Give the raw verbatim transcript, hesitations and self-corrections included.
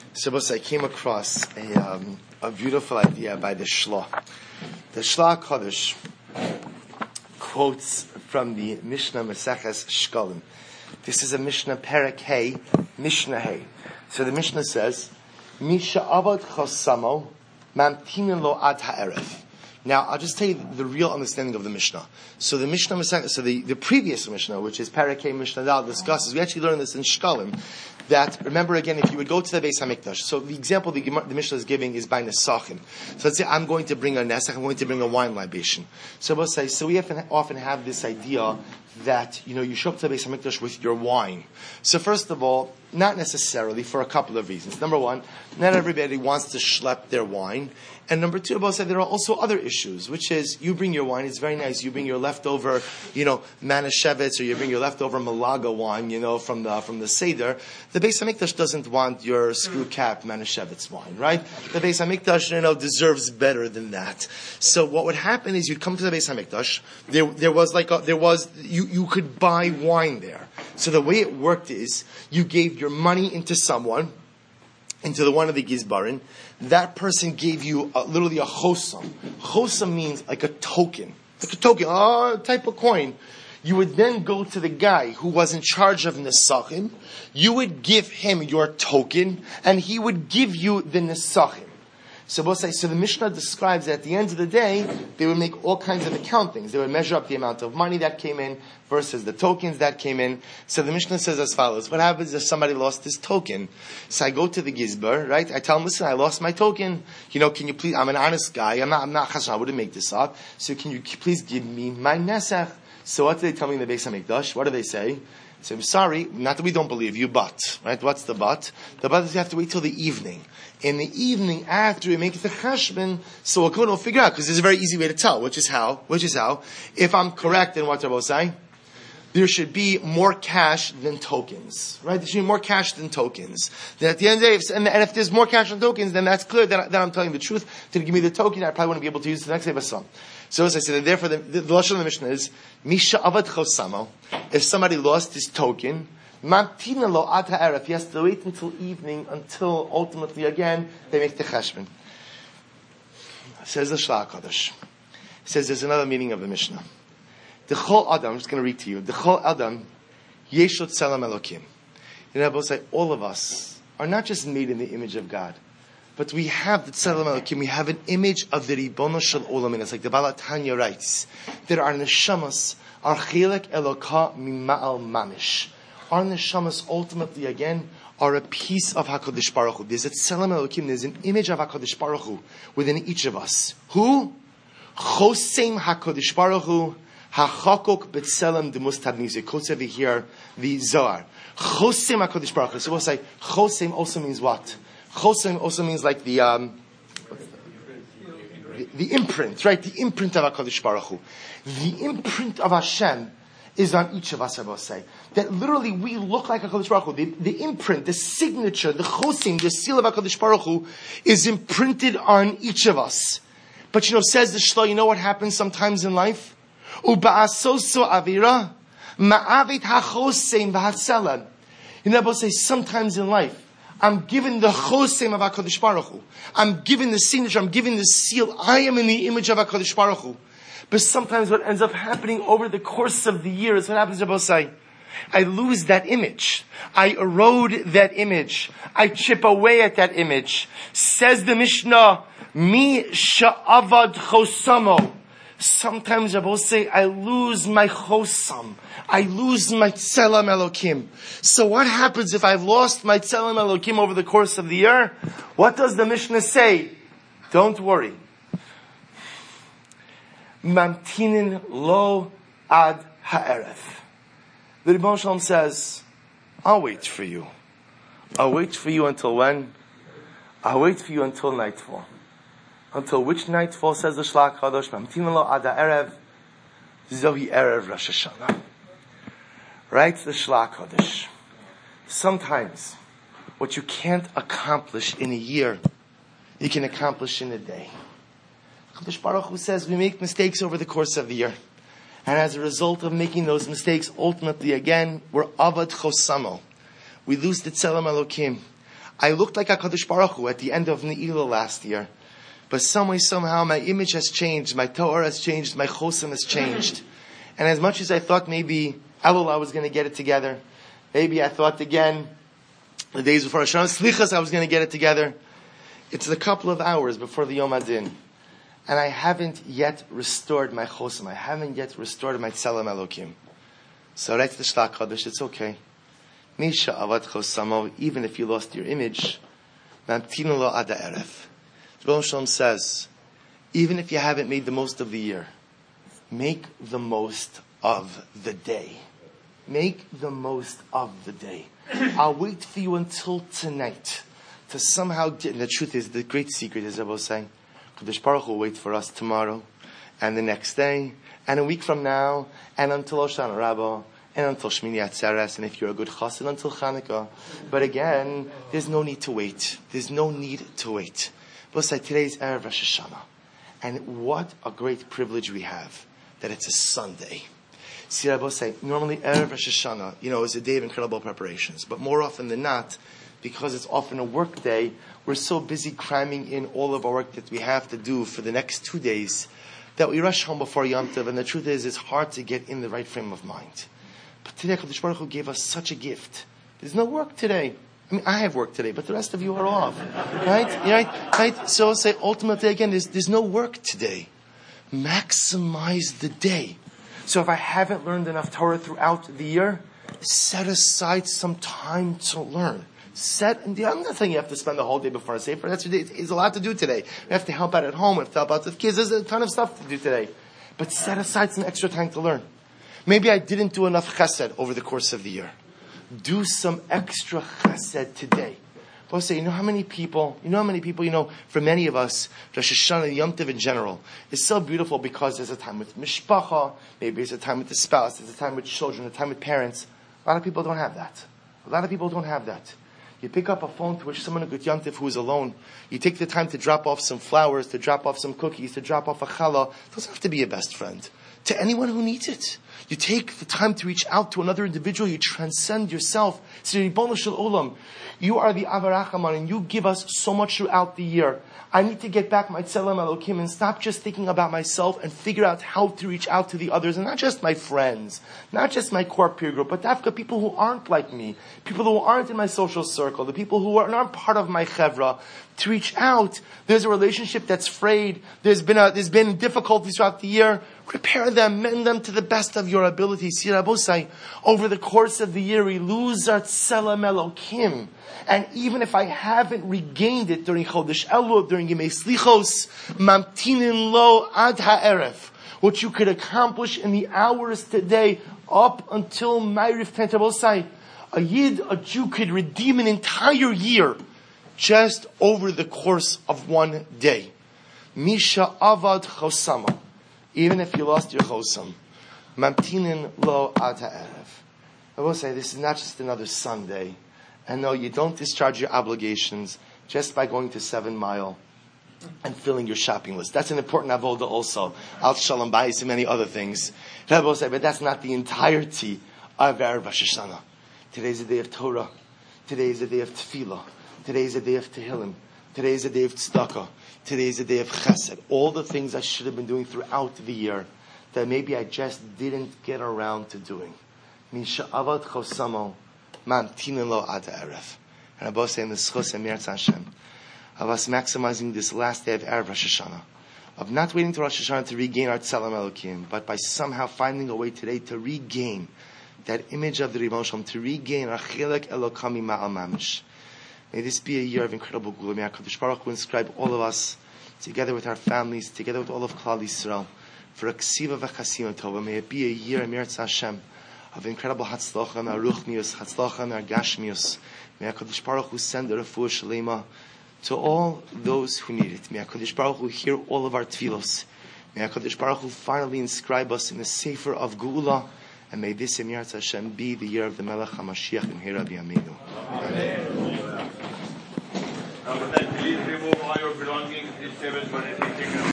Shabbos, I came across a um, a beautiful idea by the Shla. The Shla HaKadosh quotes from the Mishnah Maseches Shkalim. This is a Mishnah Perek Hey, Mishnah Hey. So the Mishnah says, Misha avad chosamo mamtinin lo ad ha'erev. Now, I'll just tell you the real understanding of the Mishnah. So the Mishnah Maseches, so the, the previous Mishnah, which is Perek Hey Mishnah Dal, discusses, we actually learned this in Shkalim, that, remember again, if you would go to the Beis HaMikdash, so the example the, the Mishnah is giving is by Nesachim. So let's say I'm going to bring a Nesach, I'm going to bring a wine libation. So we'll say, so we often, often have this idea that, you know, you show up to the Beis HaMikdash with your wine. So first of all, not necessarily, for a couple of reasons. Number one, not everybody wants to schlep their wine. And number two, Abba said there are also other issues, which is you bring your wine, it's very nice. You bring your leftover, you know, Manischewitz, or you bring your leftover Malaga wine, you know, from the from the Seder. The Beis HaMikdash doesn't want your screw cap Manischewitz wine, right? The Beis HaMikdash, you know, deserves better than that. So what would happen is you'd come to the Beis HaMikdash. There, there was like a, there was you you could buy wine there. So the way it worked is you gave your money into someone, into the one of the Gizbarin. That person gave you a, literally a chosam. Chosam means like a token. Like a token, a type of coin. You would then go to the guy who was in charge of Nesachim. You would give him your token, and he would give you the Nesachim. So, so the Mishnah describes that at the end of the day, they would make all kinds of accountings. They would measure up the amount of money that came in versus the tokens that came in. So the Mishnah says as follows: what happens if somebody lost his token? So I go to the Gizbar, right? I tell him, listen, I lost my token. You know, can you please, I'm an honest guy. I'm not, I'm not chashan. I wouldn't make this up. So can you please give me my nesach? So what do they tell me in the Beis HaMikdash? What do they say? So I'm sorry, not that we don't believe you, but, right? What's the but? The but is you have to wait till the evening. In the evening, after we make it the cheshbon, so we'll go and figure out, because there's a very easy way to tell, which is how, which is how, if I'm correct in what Rabbi saying, there should be more cash than tokens, right? There should be more cash than tokens. Then at the end of the day, if, and, and if there's more cash than tokens, then that's clear that, that I'm telling the truth. To give me the token, I probably wouldn't be able to use it the next day, but some. So as I said, therefore the, the, the Lashon of the Mishnah is, Misha avad chosamo, if somebody lost his token, Mamtina lo ad ha'erev, he has to wait until evening, until ultimately again, they make the cheshbon. Says the Shla HaKadosh. Says there's another meaning of the Mishnah. The Chol Adam, I'm just going to read to you. The Chol Adam, Yeshut Tzelem Elokim. You know, say all of us are not just made in the image of God, but we have the Tzelem Elokim. We have an image of the Ribono Shel Olam in us, like the Baal Tanya writes. There are neshamas, are chelek Eloka mima'al mamish. Our neshamas ultimately again are a piece of HaKadosh Baruch Hu. There's a Tzelem Elokim. There's an image of HaKadosh Baruch Hu within each of us. Who? Chosem HaKadosh Baruch Hu. Hachakok b'tzelem demustabniz. It quotes over here the Zohar. Chosem HaKadosh Baruch Hu. So we'll say Chosem also means what? Chosem also means like the um, the, the imprint, right? The imprint of HaKadosh Baruch Hu. The imprint of Hashem is on each of us, I will say. That literally we look like HaKadosh Baruch Hu. The, the imprint, the signature, the chosim, the seal of HaKadosh Baruch Hu is imprinted on each of us. But you know, says the Shla, you know what happens sometimes in life? Uba'asoso avira, ma'avit ha'chosim v'hatzelam. You know, I will say sometimes in life, I'm given the chosim of HaKadosh Baruch Hu. I'm given the signature, I'm given the seal. I am in the image of HaKadosh Baruch Hu. But sometimes what ends up happening over the course of the year is what happens to both sides. I lose that image. I erode that image. I chip away at that image. Says the Mishnah, Mi sha'avad chosamo. Sometimes I will say, I lose my chosam. I lose my tzelem elokim. So what happens if I've lost my tzelem elokim over the course of the year? What does the Mishnah say? Don't worry. Mamtinin lo ad ha'erev. The Ribono Shel Olam says, I'll wait for you. I'll wait for you until when? I'll wait for you until nightfall. Until which nightfall, says the Shla HaKadosh, Mamtinin lo ad ha'erev, zohi erev Rosh Hashanah. Writes the Shla HaKadosh. Sometimes, what you can't accomplish in a year, you can accomplish in a day. HaKadosh Baruch Hu says we make mistakes over the course of the year. And as a result of making those mistakes, ultimately again, we're avad chosamo. We lose the tzelem elokim. I looked like HaKadosh Baruch Hu at the end of Ne'ilah last year. But some way, somehow, my image has changed, my Torah has changed, my Chosim has changed. And as much as I thought maybe Elul I was going to get it together, maybe I thought again, the days before Hashanah Slichas I was going to get it together, it's a couple of hours before the Yom Adin. And I haven't yet restored my Chosim. I haven't yet restored my Tzelem Elokim. So that's the Shlach Chodesh, it's okay. Misha Avad Chosamo, even if you lost your image, Mamtinu lo Ada Erev. Rebbe Shalom says, even if you haven't made the most of the year, make the most of the day. Make the most of the day. I'll wait for you until tonight to somehow get, and the truth is, the great secret is, Rebbe was saying, Kadosh Baruch Hu will wait for us tomorrow, and the next day, and a week from now, and until Hoshana Rabbah, and until Shmini Atzeres, and if you're a good chassid, until Chanukah. But again, there's no need to wait. There's no need to wait. But say today's Erev Rosh Hashanah, and what a great privilege we have that it's a Sunday. See, I will say normally Erev Rosh Hashanah, you know, is a day of incredible preparations, but more often than not, because it's often a work day, we're so busy cramming in all of our work that we have to do for the next two days that we rush home before Yom Tov. And the truth is, it's hard to get in the right frame of mind. But today, Kadosh Baruch Hu gave us such a gift. There's no work today. I mean, I have work today, but the rest of you are off. Right? Right? Right? So I'll say, ultimately, again, there's, there's no work today. Maximize the day. So if I haven't learned enough Torah throughout the year, set aside some time to learn. Set, and I'm not saying you have to spend the whole day before a Sefer. That's it's a lot to do today. We have to help out at home. We have to help out with kids. There's a ton of stuff to do today. But set aside some extra time to learn. Maybe I didn't do enough chesed over the course of the year. Do some extra chesed today. I'll say, you know how many people, you know how many people, you know, for many of us, Rosh Hashanah, Yom Tov in general, is so beautiful because there's a time with mishpacha, maybe it's a time with the spouse, there's a time with children, a time with parents. A lot of people don't have that. A lot of people don't have that. You pick up a phone to wish someone a good Yom Tov who is alone. You take the time to drop off some flowers, to drop off some cookies, to drop off a challah. It doesn't have to be a best friend. To anyone who needs it. You take the time to reach out to another individual. You transcend yourself. So, Ribono Shel Olam, you are the Avarachaman, and you give us so much throughout the year. I need to get back my Tzelem Elokim and stop just thinking about myself and figure out how to reach out to the others, and not just my friends, not just my core peer group, but Dafka, people who aren't like me, people who aren't in my social circle, the people who are not part of my chevra. To reach out, there's a relationship that's frayed. There's been a, there's been difficulties throughout the year. Repair them, mend them to the best of your ability. See, Rabosai, over the course of the year, we lose our Tzelem Elokim. And even if I haven't regained it during Chodesh Elul, during Yemei Slichos, Mamtinin lo ad ha'erev, what you could accomplish in the hours today up until Ma'ariv Tentabosai, a Yid, a Jew could redeem an entire year just over the course of one day. Misha avad chosama. Even if you lost your chosam. Mamtinin lo ad ha'erev. I will say, this is not just another Sunday. And no, you don't discharge your obligations just by going to Seven Mile and filling your shopping list. That's an important avoda also. Al Shalom Bayis and many other things. I will say, but that's not the entirety of Erev Rosh Hashanah. Today's a day of Torah. Today is a day of Tefillah. Today is a day of Tehillim. Today is a day of Tzedakah. Today is a day of Chesed. All the things I should have been doing throughout the year that maybe I just didn't get around to doing. Misha avad chosamo mamtinin lo ad ha'erev. And I both say in the Schos and Meretz Hashem of us maximizing this last day of Erev Rosh Hashanah, of not waiting to Rosh Hashanah to regain our Tzelem Elokim, but by somehow finding a way today to regain that image of the Ribono Shel Olam, to regain our Chelek Elokami Ma'al Mamish. May this be a year of incredible Gula. May HaKadosh Baruch Hu inscribe all of us, together with our families, together with all of Klal Yisrael, for a Ksiva v'Chasima Tova. May it be a year in Meretz Hashem of incredible Hatzlacha and Aruchnius, Hatzlacha and Gashmius. May HaKadosh Baruch Hu send a Refuah Shalema to all those who need it. May HaKadosh Baruch Hu hear all of our tefillos. May HaKadosh Baruch Hu finally inscribe us in the Sefer of Geula. And may this Meretz Hashem be the year of the Melech HaMashiach in Hira B'Yameinu. Amen. Please remove all your belongings. This table is for anything.